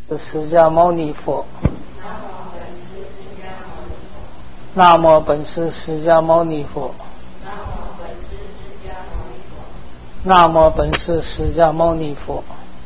释迦牟尼佛。南无本师释迦牟尼佛。南无本师释迦牟尼佛。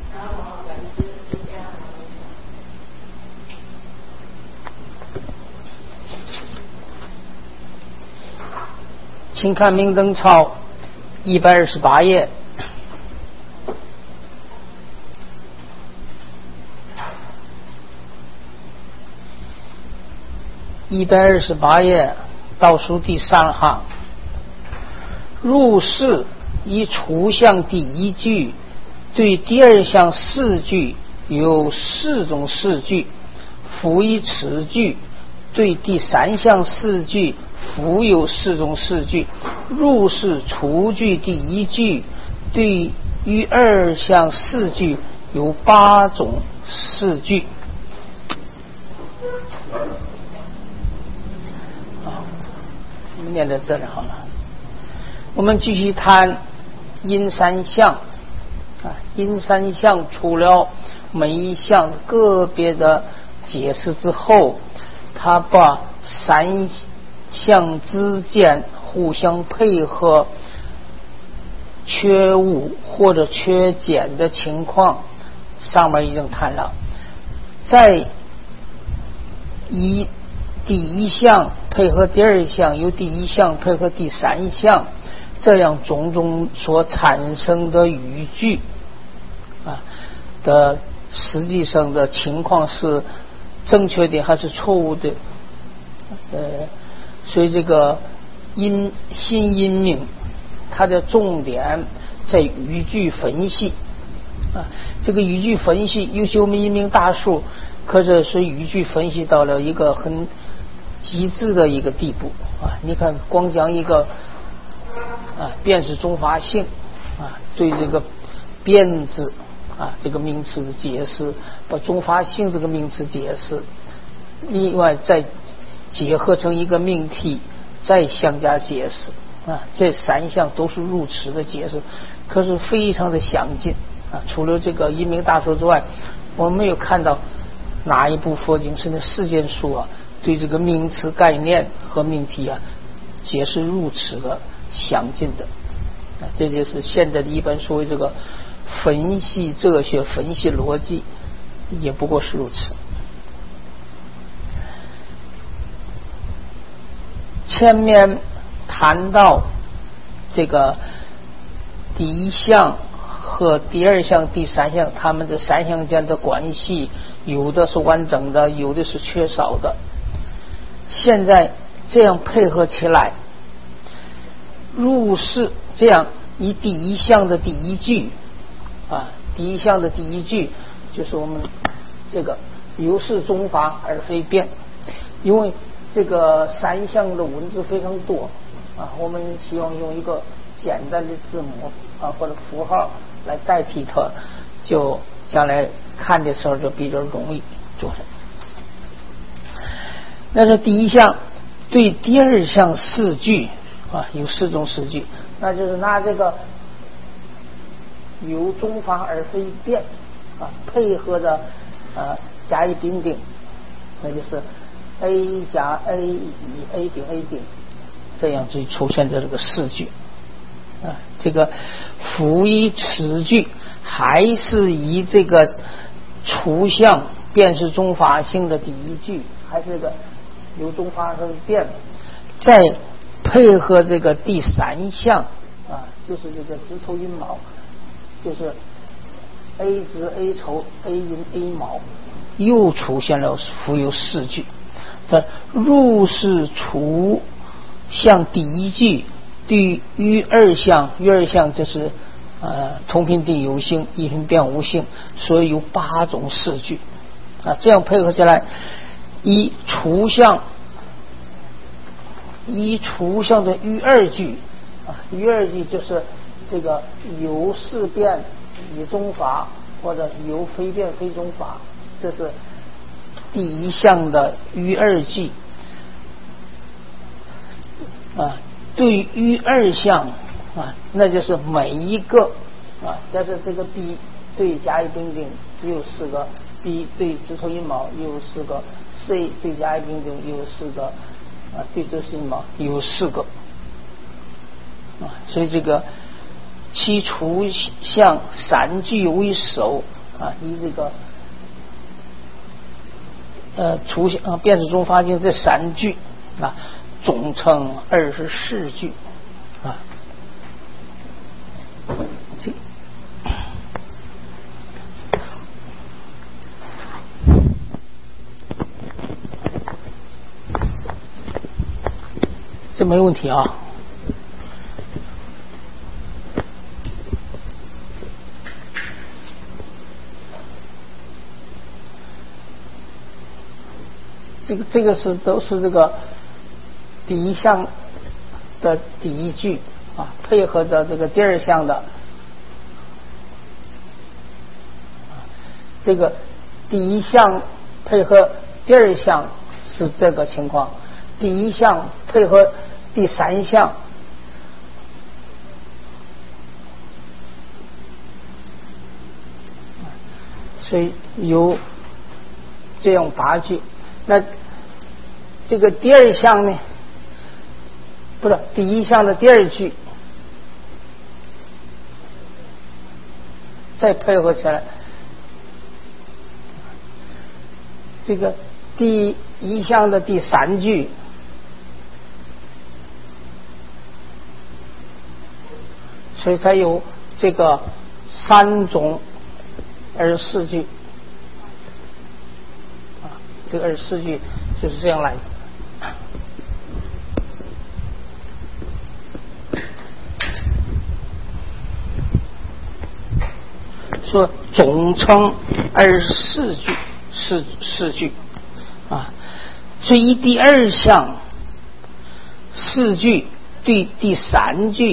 请看明灯抄128页。128页倒数第3行，入世以除项第一句对第二项4句有4种4句，辅以此句对第3项4句辅有4种4句。入世除句第一句对于2项4句有8种4句。我们念到这里好了。我们继续谈阴3项阴3项除了每一项个别的解释之后，他把3项之间互相配合缺误或者缺减的情况上面已经谈了。在第一项配合第二项，由第一项配合第3项，这样种种所产生的语句的实际上的情况是正确的还是错误的。所以这个新音名它的重点在语句分析这个语句分析，尤其我们音名大数可是语句分析到了一个很极致的一个地步你看光讲一个辨识中法性对这个辨字这个名词的解释，把中法性这个名词解释，另外再结合成一个命题，再相加解释这3项都是入词的解释，可是非常的详尽除了这个音名大说之外，我们没有看到哪一部佛经甚至世间书对这个名词概念和命题解释入词的详尽的这就是现在的一般所谓这个分析哲学、分析逻辑，也不过是如此。前面谈到这个第一项和第二项、第3项，他们的3项间的关系，有的是完整的，有的是缺少的。现在这样配合起来，入世这样以第一项的第一句第一项的第一句就是我们这个由是中法而非辩，因为这个3项的文字非常多我们希望用一个简单的字母或者符号来代替它，就将来看的时候就比较容易做成。那是第一项对第二项4句有4种4句，那就是拿这个由中法而非辩配合的甲乙丙丁，那就是 A 加 A 乙 A 丙 A 丙，这样就出现在这个4句这个辅以此句还是以这个除项辨识中法性的第一句，还是这个由中法而非辩，再配合这个第3项就是这个子丑寅卯，就是 A 子 A 丑 A 寅 A 卯，又出现了辅有4句。这入世除项第一句对于2项，于2项就是同频定有性，异频变无性，所以有8种4句这样配合起来，以除项的于2句于2句就是这个由是辩以中法，或者由非辩非中法，这是第一项的于2句对于2项那就是每一个但是这个 B 对甲乙丙丁只有4个 B 对子丑寅卯有4个 ，C 对甲乙丙丁有4个，对子申寅卯有4个，所以这个其除向3句为首以这个除向变式中发现这3句总称24句这没问题啊。这个都是这个第一项的第一句配合着这个第二项的这个第一项配合第二项是这个情况，第一项配合第3项，所以有这样8句。那这个第二项呢，不是第一项的第2句，再配合起来，这个第一项的第3句，所以它有这个3种24句这个24句就是这样来的。说总称24句4句所以第2项4句对第3句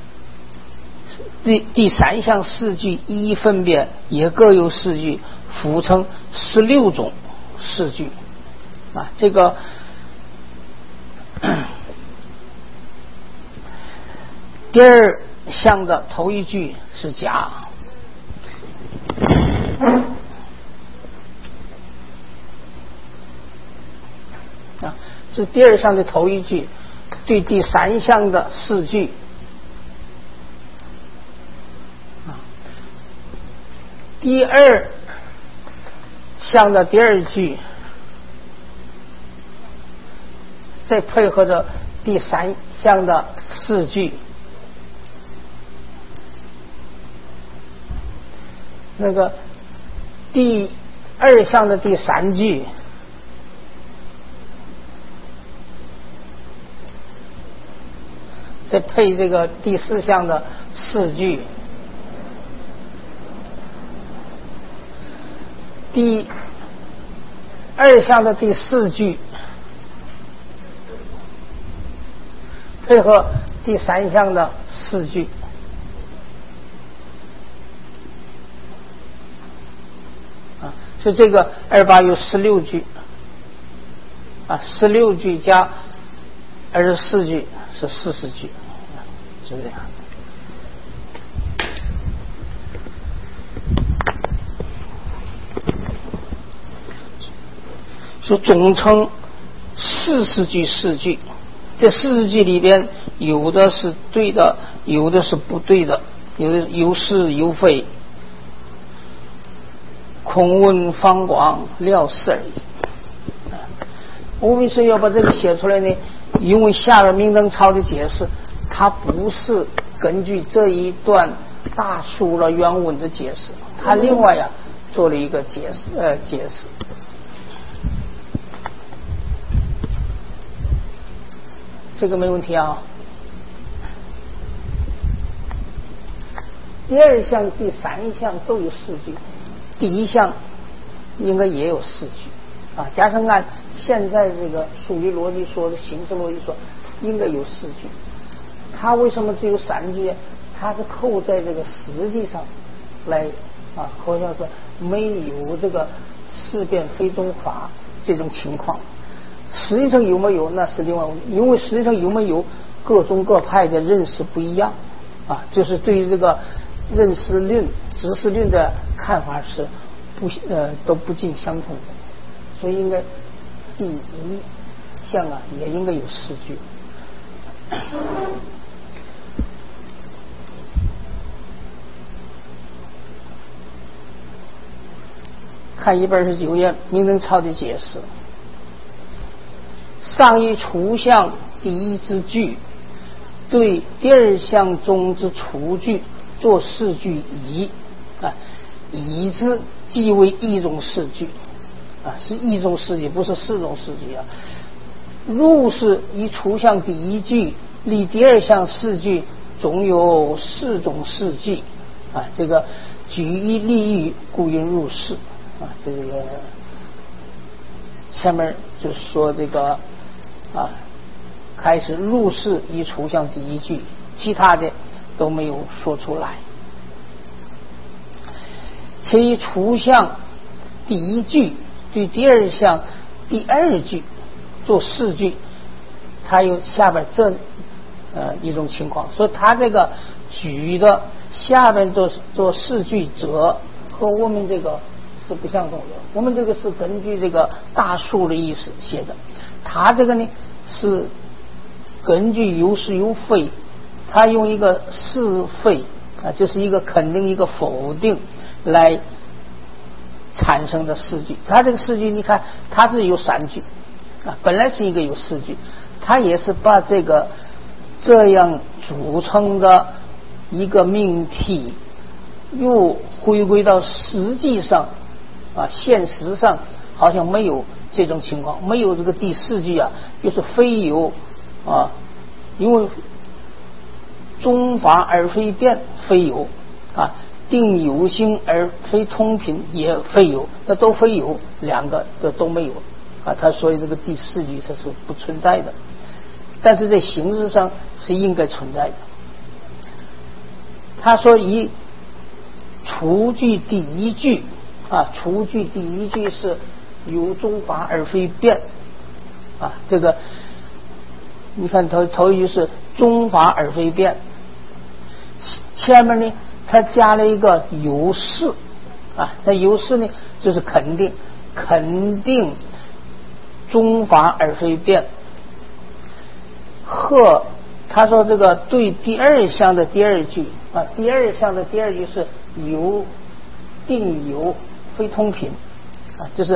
第3项4句一分别也各有4句，符称16种4句这个第2项的头1句是甲是第2项的头1句对第3项的4句第2项的第2句再配合着第3项的4句，那个第2项的第3句再配这个第4项的4句，第2项的第4句配合第3项的4句所以这个28有16句16句加24句是40句是这样。说总称40句4句，这40句里边有的是对的，有的是不对的，有的有是有非，空问方广料事而已。我为什么要把这个写出来呢？因为下边明灯抄的解释，它不是根据这一段大书了原文的解释，它另外做了一个解释。这个没问题啊。第2项、第3项都有4句，第1项应该也有4句加上按现在这个数理逻辑说的形式逻辑说，应该有4句。它为什么只有3句？它是扣在这个实际上来好像说没有这个事变非宗法这种情况。实际上有没有那是另外问题，因为实际上有没有各宗各派的认识不一样就是对于这个认识论、知识论的看法是都不尽相同的，所以应该第一项啊也应该有4句。看129页明登操的解释，上以除项第一之句对第二项中之除句作4句疑啊，疑之即为一种4句啊，是一种4句，不是4种4句啊。入是以除项第一句立第二项4句，总有4种4句啊，这个举一立喻，故云入世啊。这个下面就说这个啊，开始入世以除项第一句，其他的都没有说出来。且以除项第一句对第二项第二句做4句，它有下边这一种情况，所以它这个举的下边做4句则和我们这个是不相同的。我们这个是根据这个大数的意思写的，它这个呢是根据有是有非，它用一个是非啊，就是一个肯定一个否定来产生的4句。它这个4句你看它是有3句啊，本来是一个有4句，它也是把这样组成的一个命题又回归到实际上啊，现实上好像没有这种情况，没有这个第4句啊，就是非有啊，因为中法而非辩，非有啊，定有性而非通品也非有，那都非有，2个都没有啊，他所以这个第4句它是不存在的，但是在形式上是应该存在的。他说以除句第一句啊，除句第一句是有中法而非辩啊，这个你看头一句是中法而非辩，前面呢他加了一个有是啊，那有是呢就是肯定中法而非辩，和他说这个对第二项的第二句啊，第二项的第二句是有定有非通品啊，就是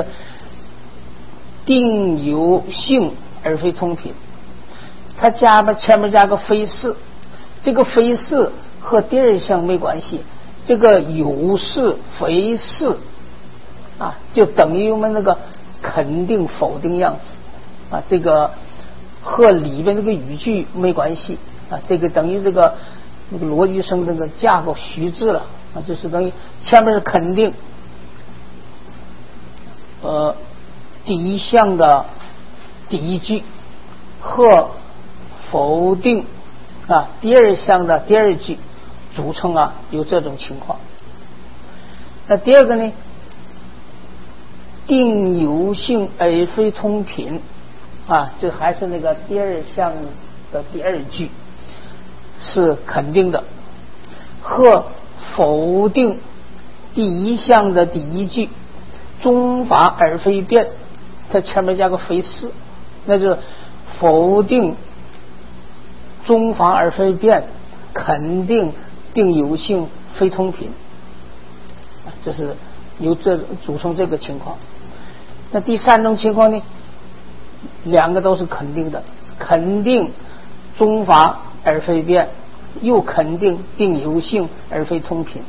定有性而非通品，他前面加个非是，这个非是和第二项没关系，这个有是非是啊，就等于我们那个肯定否定样子啊，这个和里边这个语句没关系啊，这个等于这个那个逻辑生这个架构虚置了啊，就是等于前面是肯定第一项的第一句和否定啊第二项的第二句组成啊，有这种情况。那第二个呢，定有性而非通品啊，这还是那个第二项的第二句是肯定的，和否定第一项的第一句中法而非辩，它前面加个非是，那就是否定中法而非辩，肯定定有性非通品，这是由这组成这个情况。那第3种情况呢，2个都是肯定的，肯定中法而非辩，又肯定定有性而非通品，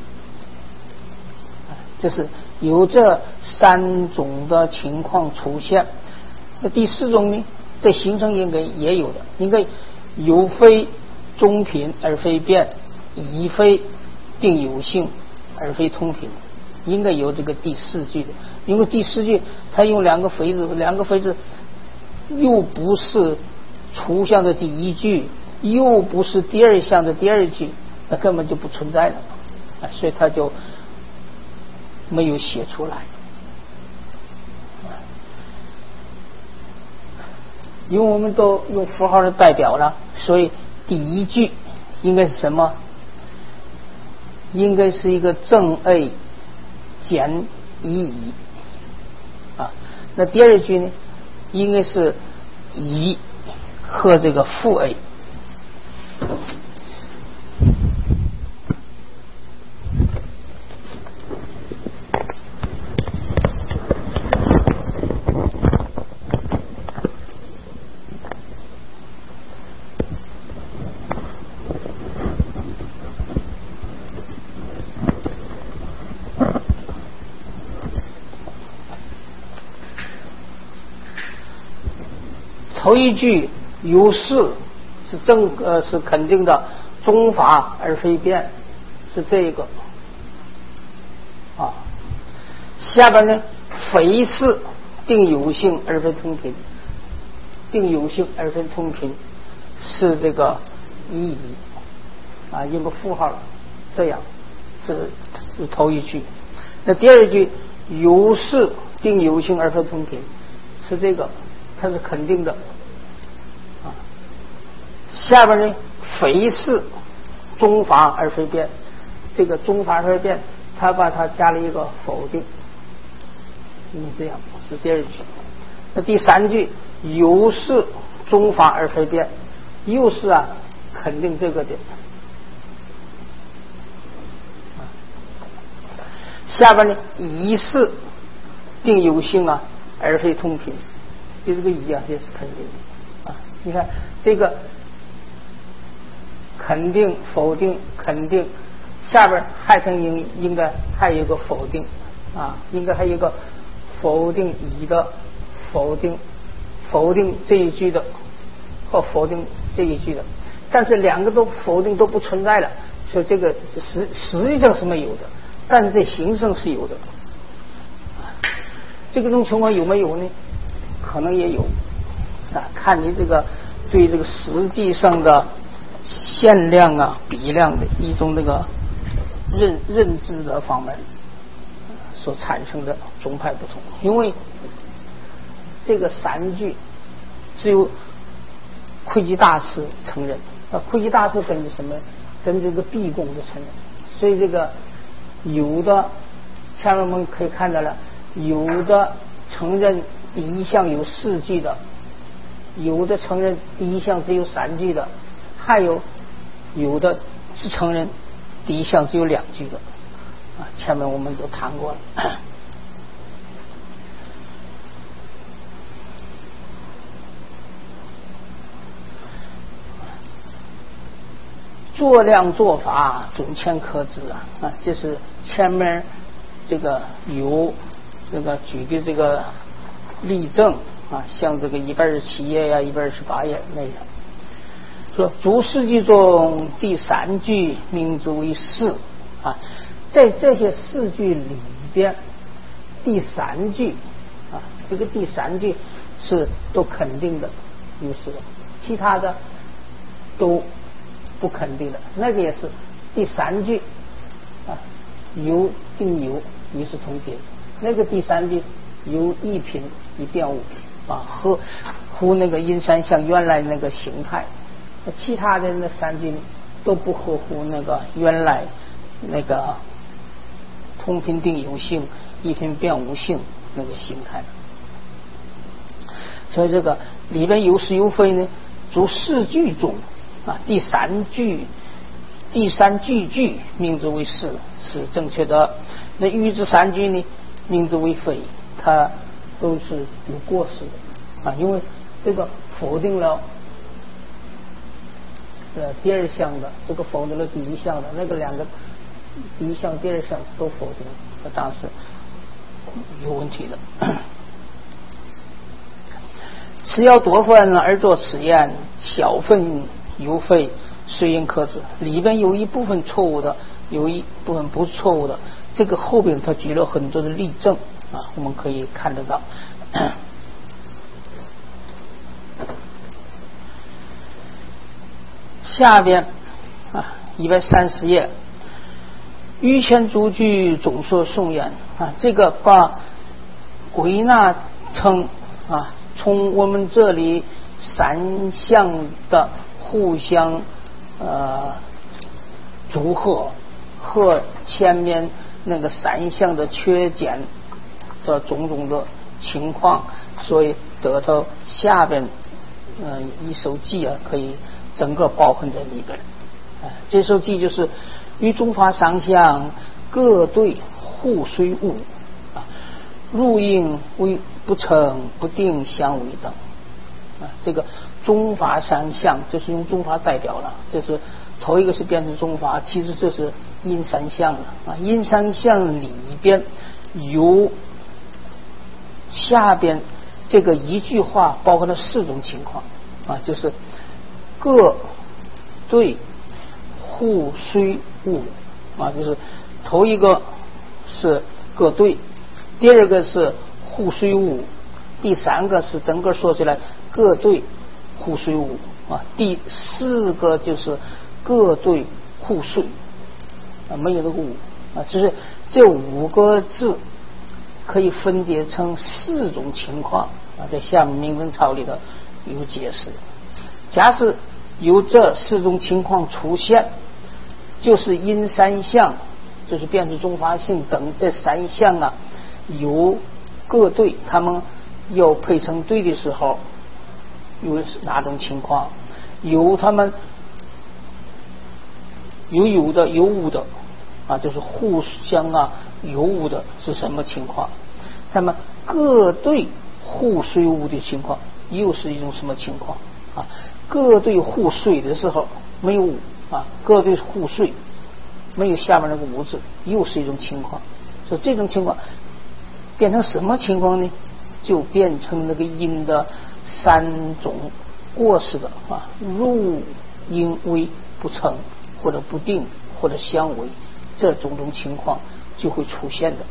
这是有这3种的情况出现。那第4种呢，这形成应该也有的，应该有非中品而非辩，已非定有性而非通品，应该有这个第4句的。因为第4句它用2个非字又不是除项的第一句，又不是第二项的第二句，那根本就不存在了啊，所以他就没有写出来。因为我们都用符号的代表了，所以第一句应该是什么？应该是一个正 A 减乙啊。那第二句呢，应该是乙和这个负 A。头一句有事是肯定的，中法而非变，是这个啊。下边呢，非是定有性而非通频，定有性而非通频是这个意义啊，用个符号，这样是头一句。那第二句有事定有性而非通频是这个，它是肯定的啊。下边呢，非是中法而非变，这个中法而非变，它把它加了一个否定，这样是第二句。那第三句有是中法而非变，又是啊肯定这个的。下边呢，乙是定有性啊而非通频，就这个乙啊也是肯定的啊。你看这个肯定否定肯定，下边还成应该还有一个否定啊，应该还有一个否定乙的否定这一句的和否定这一句的，但是两个都否定都不存在了，所以这个实际上是没有的，但是在形式上是有的。这种情况有没有呢？可能也有啊，看你这个对这个实际上的限量啊比量的一种那个认知的方面所产生的宗派不同。因为这个三句只有窥基大师承认，窥基大师跟什么跟这个毕贡的承认，所以这个有的下面我们可以看到了，有的承认第一项有4句的，有的承认第一项只有3句的，还有的是承认第一项只有2句的啊，前面我们都谈过了。做量做法总欠可知啊，这是前面这个有这个举的这个例证啊，像这个127页呀、128页那样说，逐4句中第3句名之为是啊，在这些4句里边，第3句啊，这个第3句是都肯定的有是，其他的都不肯定的，那个也是第3句啊，有定有于是同频，那个第3句有一品一变五品啊，和那个阴山相原来那个形态，其他的那3句都不合乎那个原来那个通频定有性一品变无性那个形态。所以这个里边有是有非呢，逐4句中啊，第三句名之为是正确的，那与之3句呢名之为非，它都是有过失的啊，因为这个否定了第2项的，这个否定了第1项的，那个2个第1项第2项都否定，那当然是有问题的。此要多分而作此言，小分有非，虽应可知。里边有一部分错误的，有一部分不是错误的，这个后边他举了很多的例证啊，我们可以看得到。下边啊130页，欲前诸句总说颂言啊，这个把归纳成啊，从我们这里3项的互相组合和前面那个3项的缺减的种种的情况，所以得到下边一首偈啊，可以整个包含在里边。这首偈就是于中法上相各对互虽物入应为不成不定相违等这个中法三相就是用中法代表了，这是头一个是变成中法，其实这是阴三相了阴三相里边由下边这个一句话包含了4种情况就是各对互虽物就是头一个是各对，第二个是互虽物，第三个是整个说起来各对互虽物第4个就是各对互虽没有这个物就是这5个字可以分解成4种情况在下面名文钞里头有解释。假使有这4种情况出现，就是因三相，就是变成中法性等这3项有各对，他们要配成对的时候有哪种情况，有他们有的有无的就是互相有无的是什么情况，那么各对互虽无的情况又是一种什么情况各对互虽的时候没有无各对互虽没有下面那个无字又是一种情况，所以这种情况变成什么情况呢？就变成那个因的3种过失的入因为不成或者不定或者相违，这种情况就会出现的。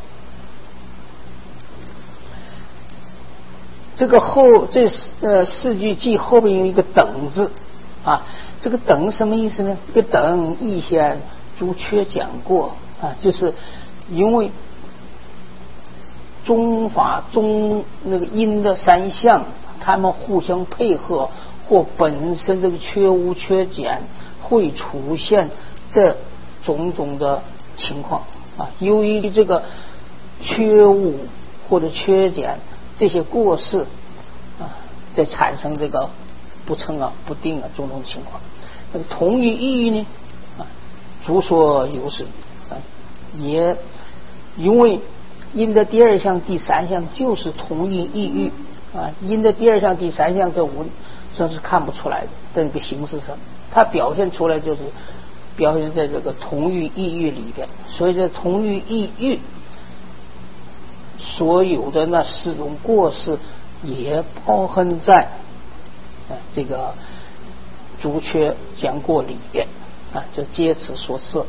这个4句偈后面有一个等字这个等什么意思呢？这个等以前朱雀讲过就是因为中法中那个因的3项他们互相配合或本身这个缺无缺减会出现这种种的情况由于这个缺无或者缺减这些过失再产生这个不成不定种种情况。那个同于意义呢诸说有时也因为因的第2项第3项就是同一意义因的第2项第3项这文这是看不出来的，在这个形式上它表现出来就是表现在这个同于意义里边，所以这同于意义所有的那4种过失也包含在这个朱雀讲过里边这借此所设。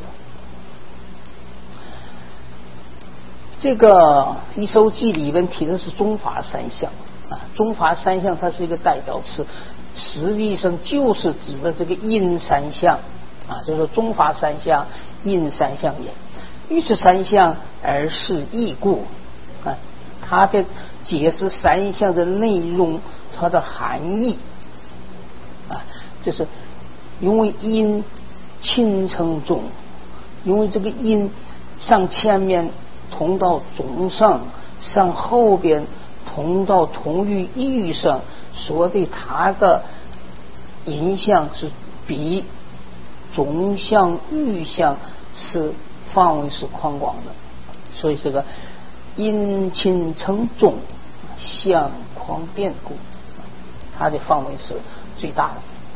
这个一首偈里边提的是中法3项中法3项它是一个代表词，实际上就是指的这个因3项就是中法3项因3项也。于是3项而是义故它的解释3项的内容，它的含义就是因为因亲成中，因为这个因上前面同到中上，上后边同到同于意义上，所以它的影响是比中相欲相是范围是宽广的，所以这个因亲成中，相宽变故，它的范围是最大的。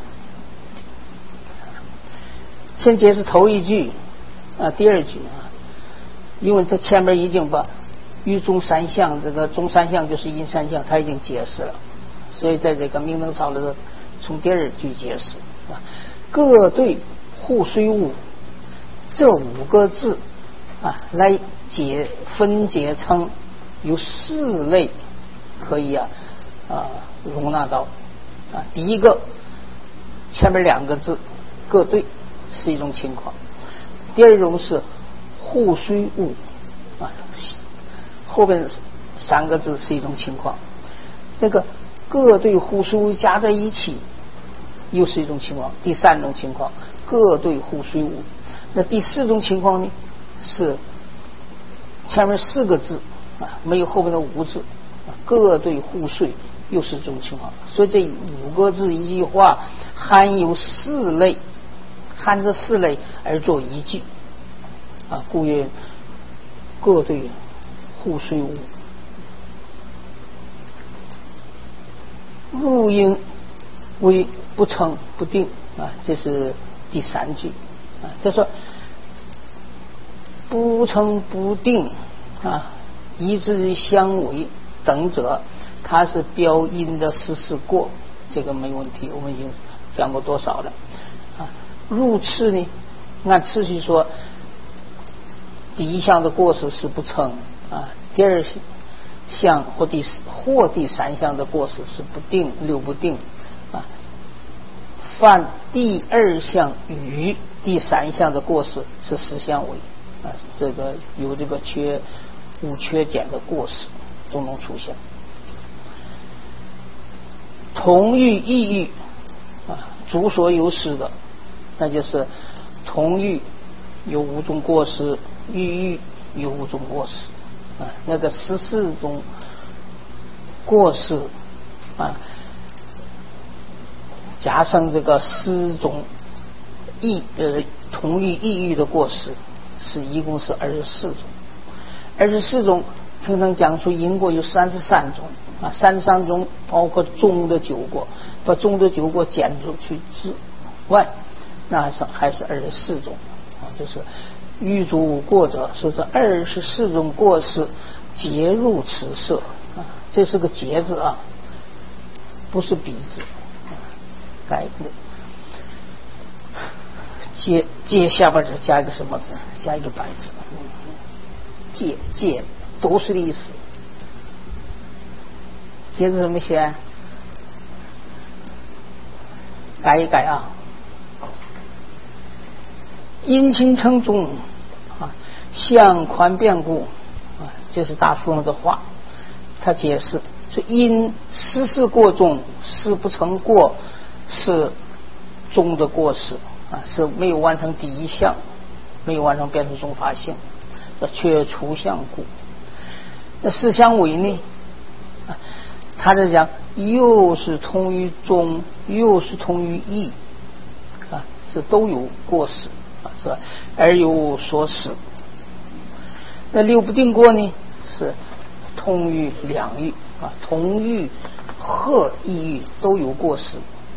先解释头一句第2句因为这前面已经把于中3项这个中3项就是因3项它已经解释了，所以在这个名能抄的从第2句解释各对互虽物这5个字来分解成有4类可以容纳到第一个前面2个字各对是一种情况，第2种是互虽物后边3个字是一种情况，这个各对互虽物加在一起又是一种情况，第3种情况各对互虽物。那第4种情况呢是前面4个字没有后面的无字，各对互税又是这种情况。所以这5个字一句话含有4类，含着4类而作一句故曰各对互税无。入音为不成不定这是第3句就说不成不定一字相违等者，它是标音的14过，这个没问题，我们已经讲过多少了入次呢，按次序说，第1项的过失是不成第2项或第3项的过失是不定6不定犯第2项与第3项的过失是10相违这个有这个无缺减的过失都能出现。同欲异欲足所有失的，那就是同欲有5种过失，异欲有5种过失那个14种过失加上这个4种同欲异欲的过失，一共是24种。24种平常讲出因果有33种33种包括中的9过，把中的9过减出去之外，那还是24种就是欲足过者，说是24种过失皆入此色这是个节字不是笔字改戒下边加一个什么字，加一个白字，戒都是的意思。戒字怎么写？改一改因轻称重向宽变故这是大书上的话，他解释是因14过重，事不成过是中的过失是没有完成第1项，没有完成变成中法性，却除相故。那4相违呢，他在讲又是通于中，又是通于义这都有过失是吧？而有所使。那6不定过呢，是通于两欲同欲和异欲都有过失。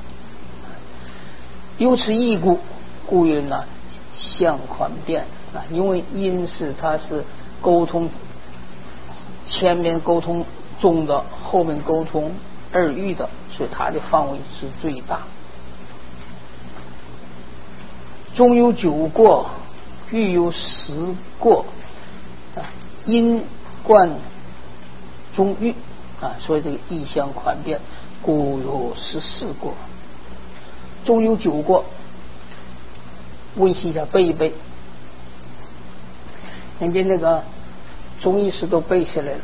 由此异故曰呢相宽变因为因是它是沟通前面沟通中的，后面沟通2欲的，所以它的范围是最大。中有9过，欲有10过因贯中欲所以这个异相宽变，故有14过。中有9过，温习一下，背一背，人家那个中医师都背下来了。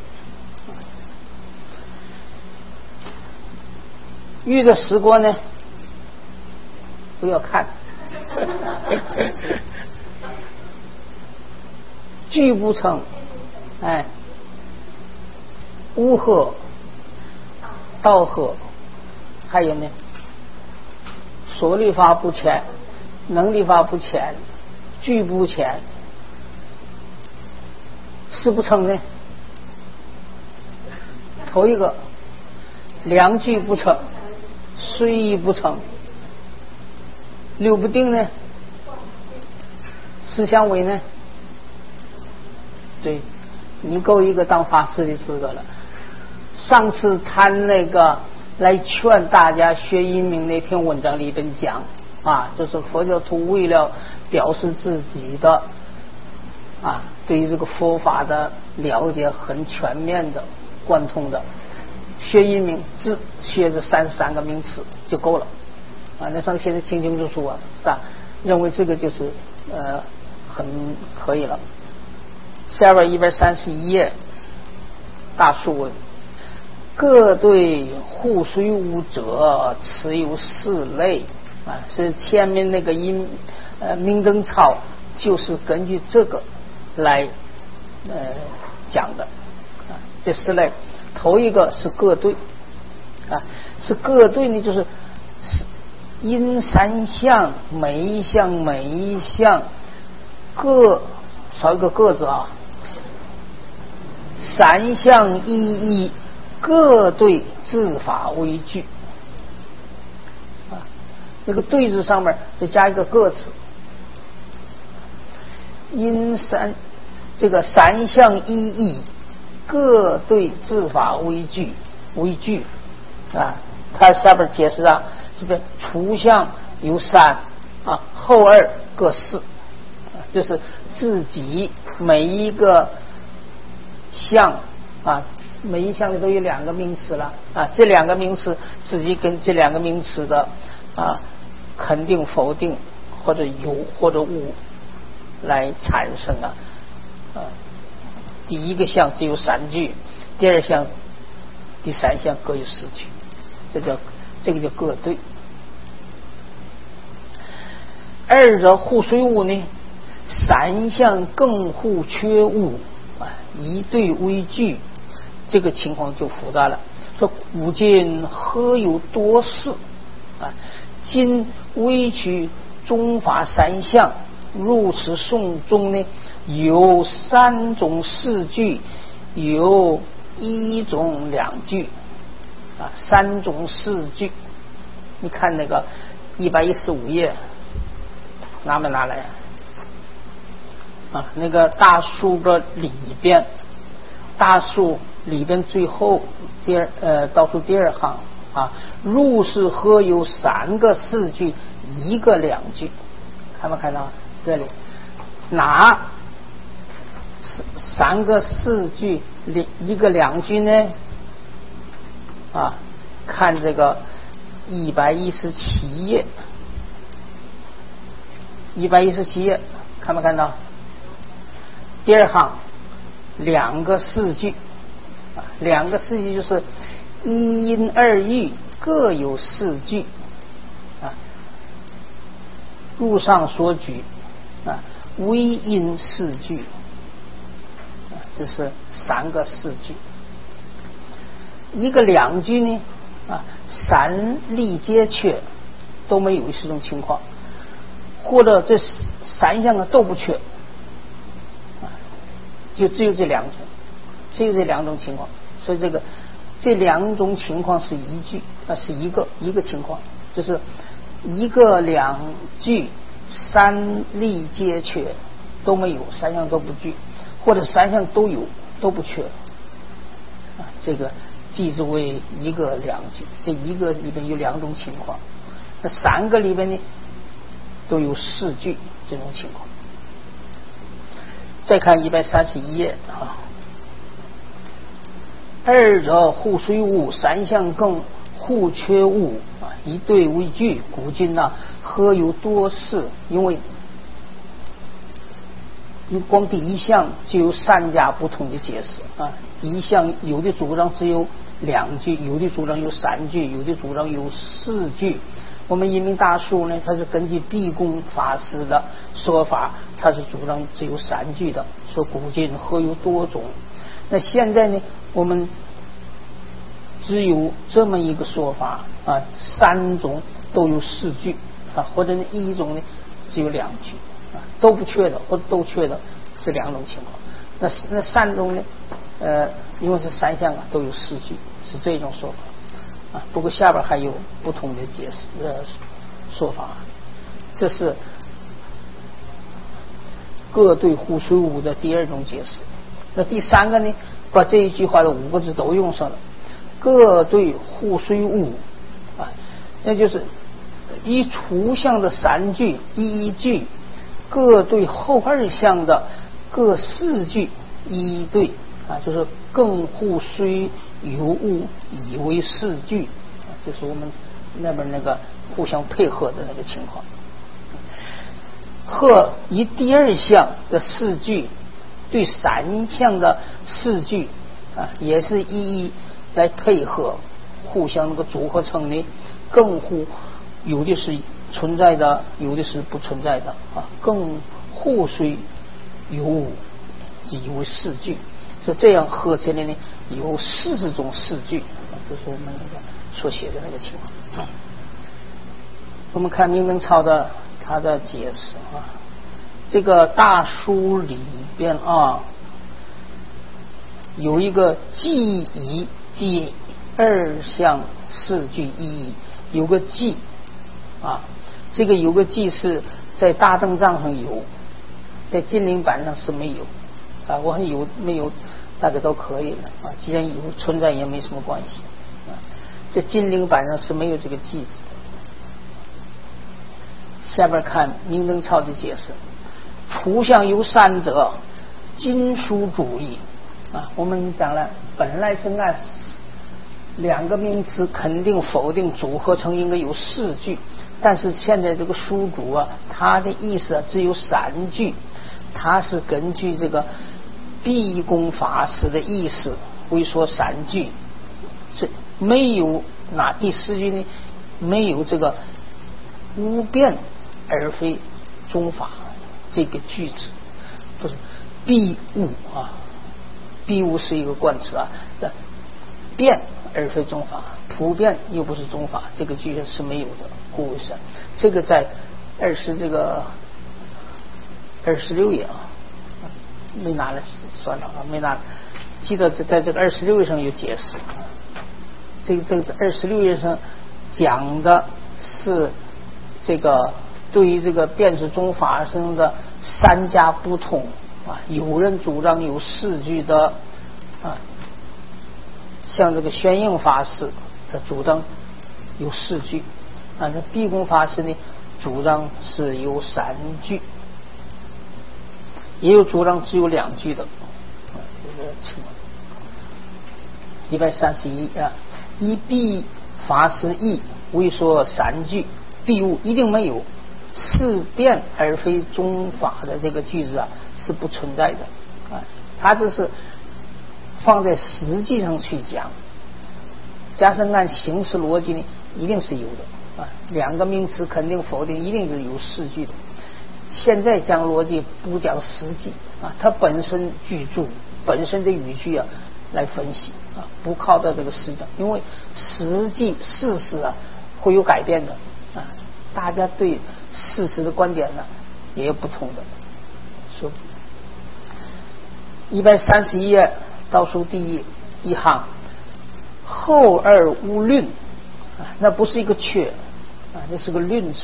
遇的10过呢，不要看拒不成乌合道合，还有呢所立法不前，能力法不前，拒不前，事不成呢？头一个2句不成，虽意不成，6不定呢4相违呢，对，你够一个当法师的资格了。上次谈那个来劝大家学阴明那篇文章里边讲就是佛教徒为了表示自己的对于这个佛法的了解很全面的贯通的，学阴明只学这33个名词就够了那上现在清清楚楚是吧？认为这个就是很可以了。下边131页大书文，各对互虽无者，此有4类是前面那个明灯操就是根据这个来讲的这4类，头一个是各对啊，是各对呢，就是因3项，每一项各少一个各字啊，3项一各对自法为据啊，那个对字上面再加一个各字，因这个3项一各对自法为据啊，它下边解释啊，这边除项有3啊，后2各4，就是自己每一个项啊，每一项里都有2个名词了啊，这2个名词自己跟这2个名词的啊肯定、否定或者有或者无来产生啊。第一个项只有3句，第2项、第3项各有4句，这个叫各对。二者互随物呢，3项更互缺物啊，一对为据，这个情况就复杂了。说古今何有多事啊？今微取中法3项，入此颂中呢，有3种4句，有1种2句啊，3种4句。你看那个115页拿没拿来啊？那个大书的里边，大书里边最后倒数第2行啊，入是何有3个4句，1个2句，看没看到这里？哪3个4句1个2句呢？啊，看这个117页，117页看没看到？第2行2个4句啊，2个4句就是1因2喻各有4句啊，入上所举啊，微因4句啊，这是3个4句。1个2句呢啊，3例皆缺，都没有这种情况，或者这3项都不缺啊，就只有这2种，只有这2种情况。所以这2种情况是一句啊，是一个情况，就是1个2句3例皆缺，都没有3项都不具，或者3项都有都不缺啊，这个记住为1个2句。这1个里边有2种情况，那3个里边呢都有4句这种情况。再看131页啊，二者互随物，3项更互缺物啊，一对为据。古今啊，何有多事？因为你光第1项就有3家不同的解释啊。第1项有的主张只有2句，有的主张有3句，有的主张有4句。我们阴明大术呢，它是根据毕公法师的说法，它是主张只有3句的，说古今何有多种。那现在呢，我们只有这么一个说法啊，3种都有4句啊，或者1种呢只有2句啊，都不缺的或者都缺的是2种情况。那3种呢，因为是3项啊，都有4句，是这种说法啊。不过下边还有不同的解释说法，这是各对互随物的第2种解释。那第3个呢，把这一句话的5个字都用上了，各对互随物啊，那就是以除项的3句1句，各对后2项的各4句1对啊，就是更互随有物以为4句啊，这是我们那边那个互相配合的那个情况。或以第2项的4句对3项的4句啊，也是一来配合，互相那个组合成呢，更互有的是存在的，有的是不存在的啊，更互随有物以为4句。 是这样合起来呢，有40种诗句，这是我们那个所写的那个情况。我们看明登超的他的解释啊，这个大书里边啊有一个记忆第二项4句意义，有个记啊，这个有个记是在大正藏上有，在金陵版上是没有啊。我很有没有大家都可以了啊，既然有存在也没什么关系啊。在金陵版上是没有这个记字。下边看明登超的解释，除相有3者，今书主义啊。我们讲了，本来是按2个名词肯定否定组合成应该有4句，但是现在这个书主啊，他的意思啊只有3句，他是根据这个毕公法师的意思会说3句，是没有哪第4句呢？没有这个无变而非宗法这个句子，不是必物啊，必物是一个冠词啊，变而非宗法，普遍又不是宗法，这个句子是没有的。故为是这个在26页啊，没拿来算了啊，没拿，记得在这个26页上有解释。这个26页上讲的是这个对于这个辩识宗法生的3家不同啊，有人主张有4句的啊，像这个宣应法师他主张有4句啊，这毕公法师呢主张是有3句，也有主张只有2句的。131啊，以毕法师意为说3句，必物一定没有是变而非宗法的这个句子啊，是不存在的啊。他这是放在实际上去讲，加上按形式逻辑呢，一定是有的啊。2个名词肯定否定，一定是有4句的。现在讲逻辑不讲实际啊，它本身句注本身的语句啊来分析啊，不靠到这个实证，因为实际事实啊会有改变的啊，大家对事实的观点呢也有不同的。说131页倒数第一行，后二无论啊，那不是一个缺啊，那是个论字，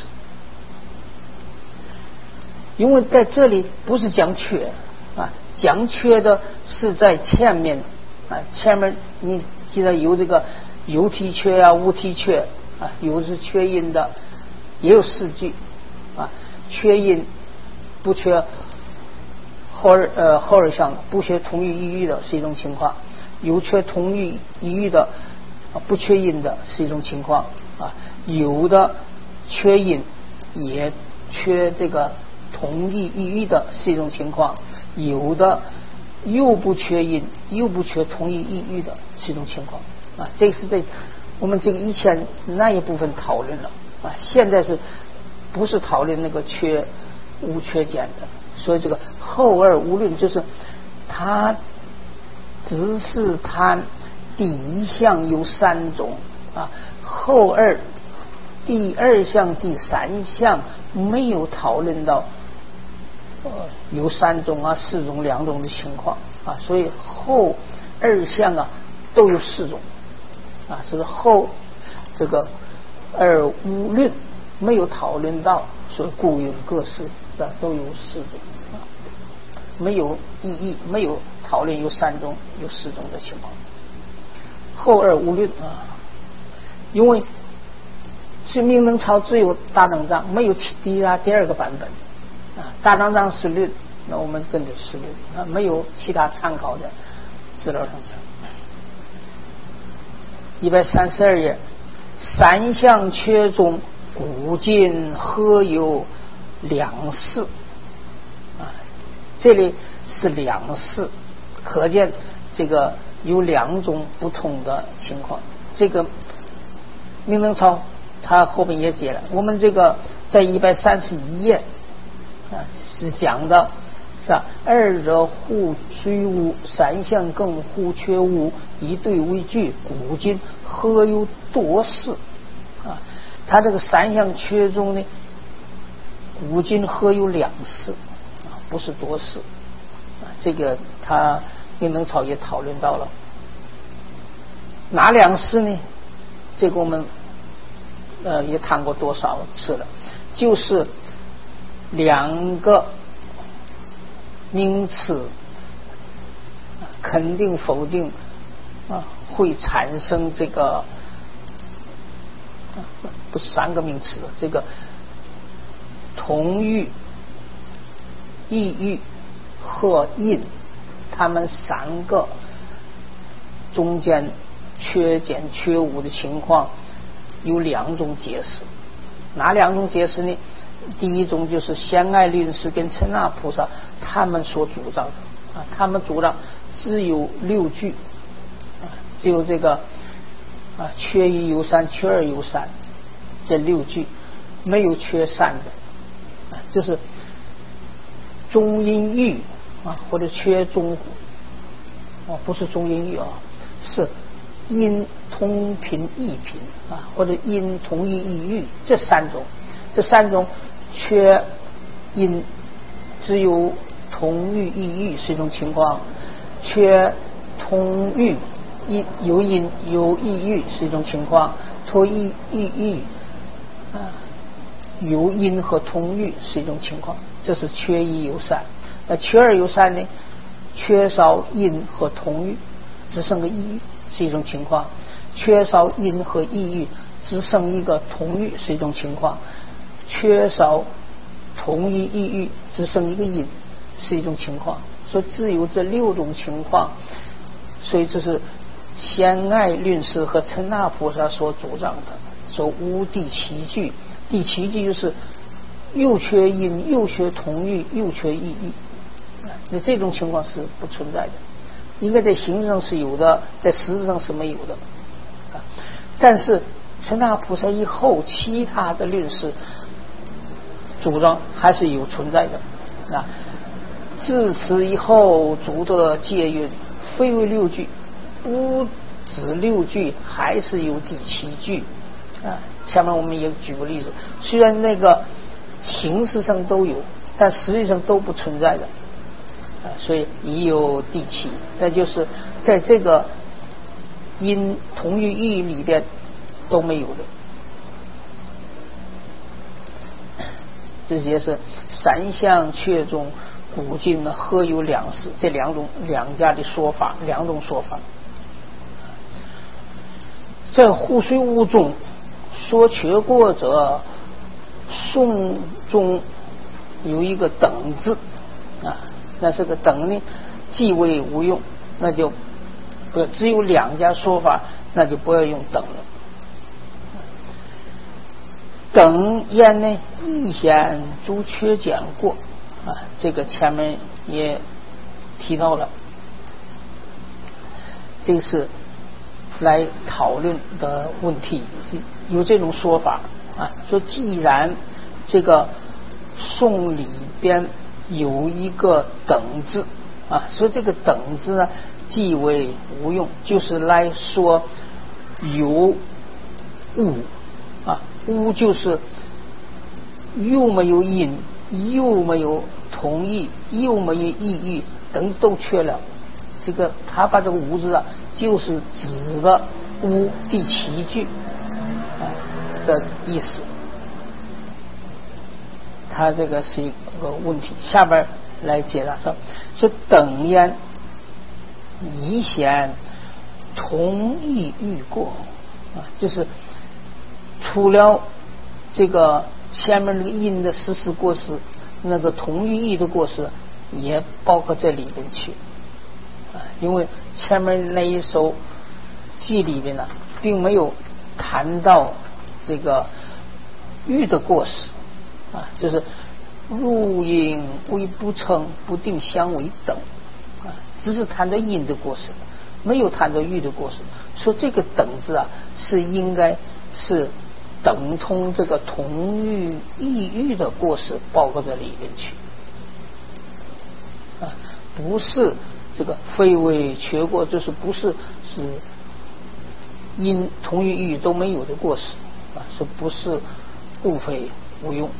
因为在这里不是讲缺啊，讲缺的是在前面啊，前面你记得有这个有体缺啊，无体缺啊，有是缺音的，也有4句啊，缺音不缺后二项不缺同义异义的是一种情况，有缺同义异义的不缺音的是一种情况啊，有的缺音也缺这个同义异义的是一种情况，有的又不缺音又不缺同义异义的是一种情况啊。这是在我们这个以前那一部分讨论了啊，现在是不是讨论那个缺无缺减的？所以这个后二无论就是它只是谈第1项有3种啊，后二第2项第3项没有讨论到有3种啊4种2种的情况啊，所以后2项啊都有4种啊，是后这个二无论没有讨论到，所以故有各式的都有4种啊，没有意义，没有讨论有3种有4种的情况。后二无论啊，因为是明登超只有大正藏，没有第2个版本啊，大正藏是论，那我们跟着是论啊，没有其他参考的资料上讲。132页3项缺中，古今何有2事啊？这里是2事，可见这个有2种不同的情况。这个明登超他后面也解了，我们这个在131页啊是讲的是吧？二者互虽无，三相更互缺无，一对为句，古今何有多事啊？他这个三相缺中呢，古今何有两事啊？不是多事啊。这个他应能草也讨论到了。哪两事呢？这个我们也谈过多少次了，就是两个名词肯定否定会产生这个不是三个名词，这个同义、异义和因，他们三个中间缺减缺无的情况有两种解释。哪两种解释呢？第一种就是仙爱论师跟陈那菩萨他们所主张的他们主张只有六句只有这个缺一有三，缺二有三，这六句没有缺三的就是中音域或者缺中不是中音域是音同频异频或者音同义异域，这三种缺音只有同义异域是一种情况，缺同义有音有异域是一种情况，同义异域有音和同义是一种情况，这是缺一有三。那缺二有三呢？缺少音和同义，只剩个异域是一种情况，缺少音和异域，只剩一个同义是一种情况，缺少同义异域，只剩一个音是一种情况。所以只有这六种情况，所以这是仙爱论师和陈那菩萨所主张的，说无第七句。第七句就是又缺音又缺同义又缺异域，那这种情况是不存在的，应该在形式上是有的，在实质上是没有的但是陈那菩萨以后其他的论师主张还是有存在的自此以后主的戒云非为六句，不止六句，还是有第七句下面我们也举个例子，虽然那个形式上都有，但实际上都不存在的所以已有第七，那就是在这个因同义义里边都没有的。这些是三相缺中古今何有两事，这两家的说法，两种说法。在互随无中说缺过者，颂中有一个等字那这个等呢既为无用，那就不只有两家说法，那就不要用等了。等言呢亦显诸缺减过这个前面也提到了，这个是来讨论的问题。有这种说法说既然这个颂里边有一个等字说这个等字呢既为无用，就是来说有无无就是又没有音又没有同义又没有异义，等都缺了。这个他把这个无字就是指的无第七句的意思。他这个是一个问题，下边来解答说等言以显同义遇过就是除了这个前面那个音的实施过失，那个同义的过失也包括在里边去因为前面那一首记里边并没有谈到这个玉的过失就是入音为不称，不定相为等只是谈到音的过失，没有谈到玉的过失。说这个等字是应该是等同这个同义、异义的过失包括在里面去。 啊，不是这个非为缺过，就是不是因同于语都没有的过失啊，是不是物非无用？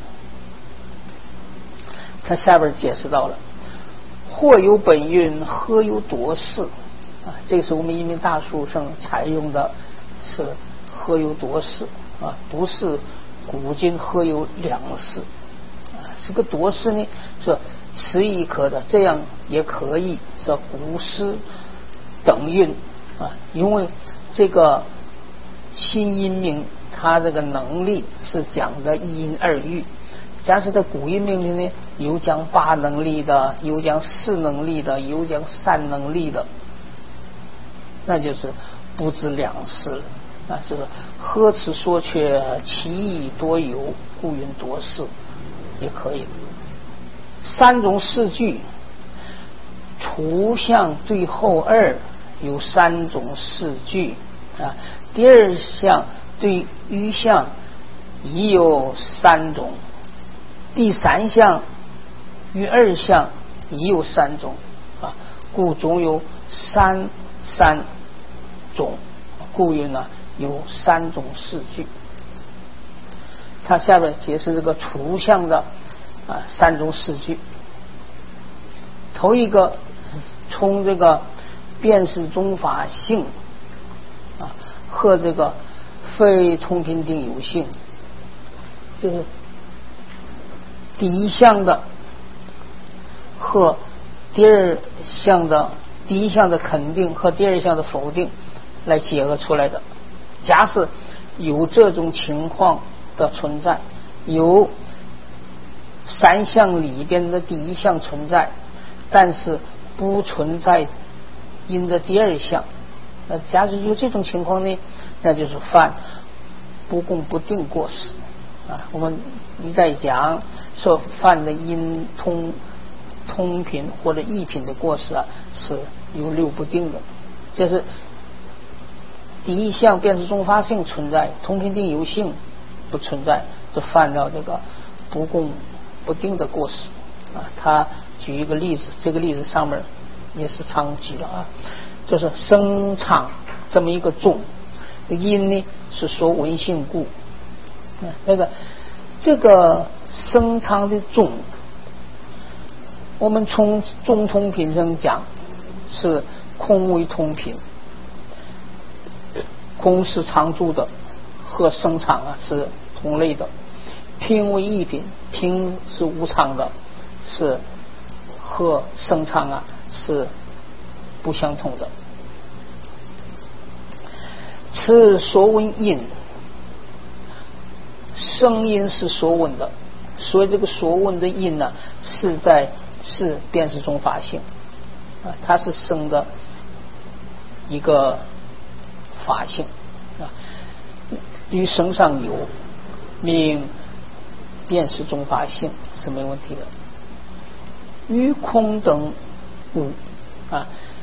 他下边解释到了，或有本韵，何有夺事啊？这个是我们移民大书上采用的是何有夺事啊，不是古今何有两事啊。这个夺事呢是词义可的，这样也可以是古诗等韵啊，因为这个新音命它这个能力是讲的一音二韵，但是在古音命里呢，有讲八能力的，有讲四能力的，有讲三能力的，那就是不知两事了啊。就是何此说缺，其意多有，故云夺事也可以。三种四句，除项对后二有三种四句啊，第二项对余项已有三种，第三项与二项已有三种啊，故总有三种，故云呢有三种四句。他下面解释这个除项的三种四句。头一个从这个辨识中法性啊和这个非同频定有性，就是第一项的和第二项的，第一项的肯定和第二项的否定来结合出来的。假使有这种情况的存在，有三项里边的第一项存在，但是不存在因的第二项，那假如有这种情况呢，那就是犯不共不定过失啊。我们一再讲说犯的因通频或者异频的过失啊，是有六不定的。这是第一项辨识中发性存在，同频定有性不存在，就犯了这个不共不定的过失啊。他举一个例子，这个例子上面也是常举了啊，就是声唱这么一个中，音呢是说文性故，这个声唱的中，我们从中通频上讲是空为通频，空是常住的，和声唱是同类的，频为异频，频是无常的，是和声唱是不相同的。此所闻音，声音是所闻的，所以这个所闻的音呢，是辨识中法性啊，它是声的一个法性啊，与声上有命辨识中法性是没问题的。与空等无啊，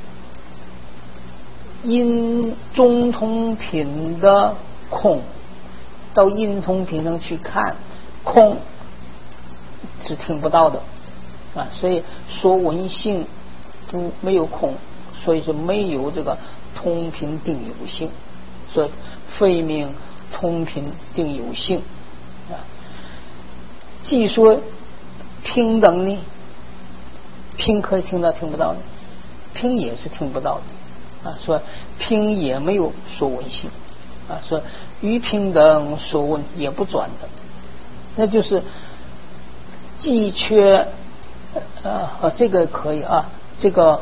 因中通频的空到阴通频上去看，空是听不到的啊，所以说闻性没有空，所以说没有这个通频定有性，所以非名通频定有性啊。既说平等呢，平可以听到听不到的，平也是听不到的啊，说平也没有说闻性啊，说与平等说闻也不转的，那就是既缺这个可以啊，这个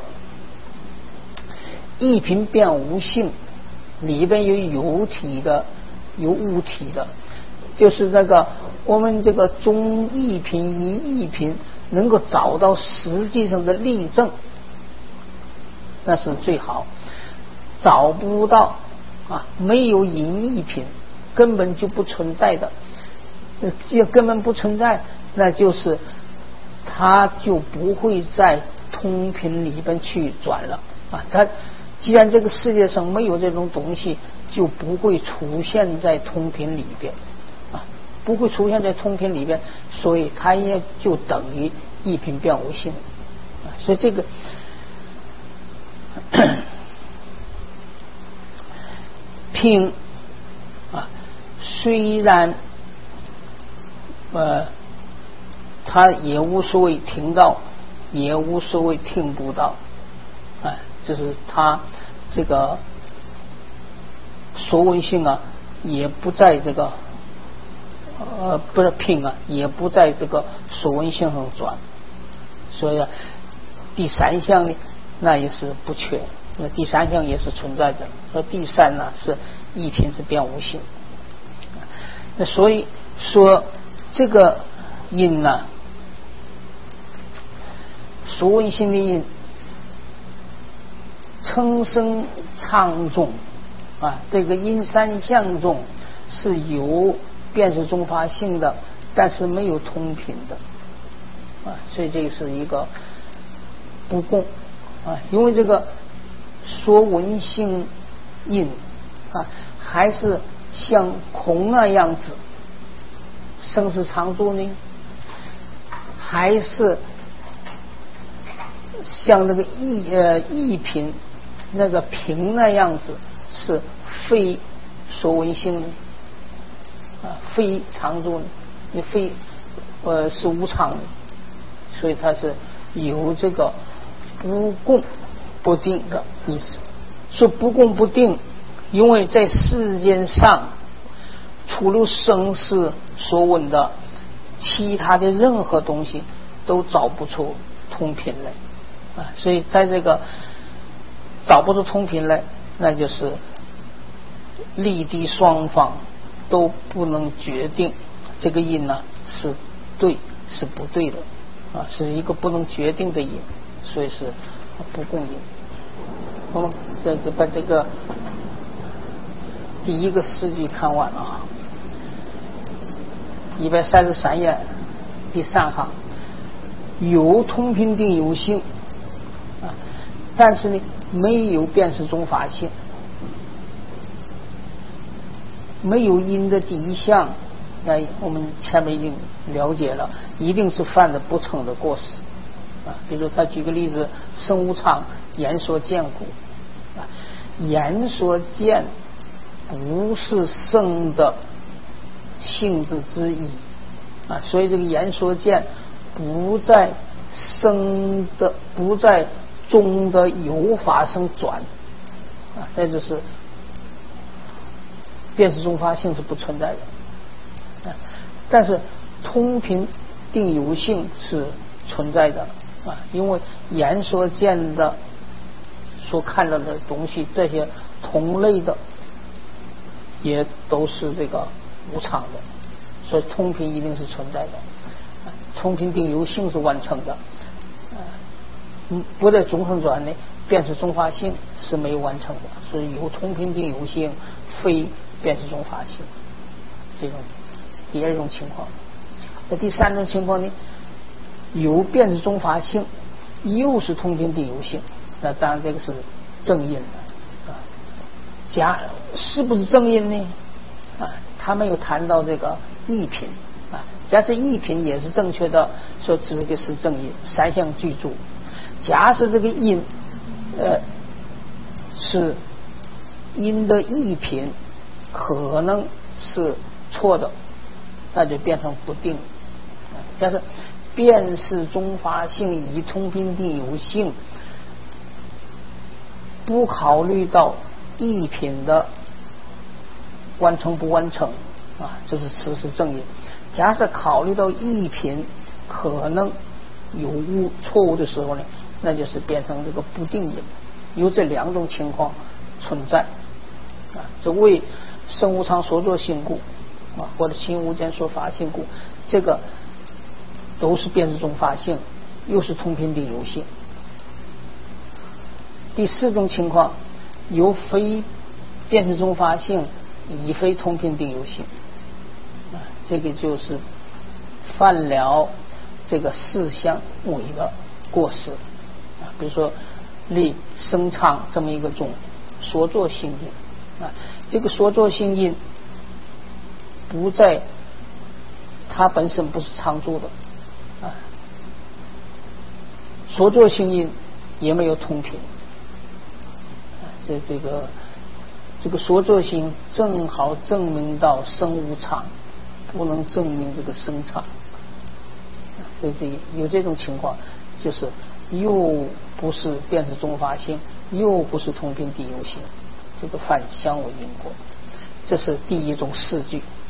异频变无性里边有体的有物体的，就是这个我们这个中异频阴异频能够找到实际上的例证，那是最好。找不到啊，没有阴异频根本就不存在的，根本不存在，那就是它就不会在通频里边去转了啊。它既然这个世界上没有这种东西，就不会出现在通频里边啊，不会出现在通频里边，所以它也就等于异频变无性啊。 所以这个拼虽然他也无所谓听到，也无所谓听不到，就是他这个说文性也不在这个不是拼也不在这个说文性上转，所以第三项呢那也是不缺，那第三项也是存在的。说第三呢是一品是变无性，那所以说这个音呢，说文性的音称声唱中这个音三项中是有辨识中发性的，但是没有通品的所以这是一个不共因为这个说文性音还是像空那样子，声是常住呢，还是像那个一品那个平那样子是非说文性呢非常住呢，你非是无常的，所以它是有这个不共不定的意思。说不共不定，因为在世间上除了声是说文的，其他的任何东西都找不出通品来所以在这个找不出通品来，那就是立地双方都不能决定这个音呢是对是不对的是一个不能决定的音，所以是不共音。我们把这个第一个诗句看完了133页第3行，有通品定有性但是呢没有辨识中发性，没有音的第一项，那我们前面已经了解了，一定是犯的不称的过失比如他举个例子，声无常，言说见故言说见不是声的性质之一所以这个言说见不在声的不在中的有法生转那就是辨识中发性是不存在的但是通品定有性是存在的因为言说见的所看到的东西，这些同类的也都是这个无常的，所以通品一定是存在的通品定有性是完成的不在中生转呢，辨识中发性是没有完成的，所以有通品定有性，非辨识中发性，这种第二种情况。那第三种情况呢，有辨识中发性又是通品定有性，那当然这个是正音假是不是正音呢他没有谈到这个异品假设异品也是正确的，说这个是正音，三项具足。假设这个音是音的异品可能是错的，那就变成不定。假设辨识中发性以通品定有性，不考虑到异品的完成不完成这是此是正音。假设考虑到异品可能有错误的时候呢，那就是变成这个不定音。有这两种情况存在这为声无常所作性故或者心无间所发性故，这个都是辨识中发性，又是通品定有性。第四种情况，由非辨识中发性，已非通品定有性这个就是犯了这个四项伪的过失比如说立声唱这么一个种所作性音这个所作性音不在它本身不是常住的所作性因也没有同频，这个所作性正好证明到生无常，不能证明这个生常，所以有这种情况，就是又不是变成中法性，又不是同频地有性，这个反相为因果，这是第一种四句。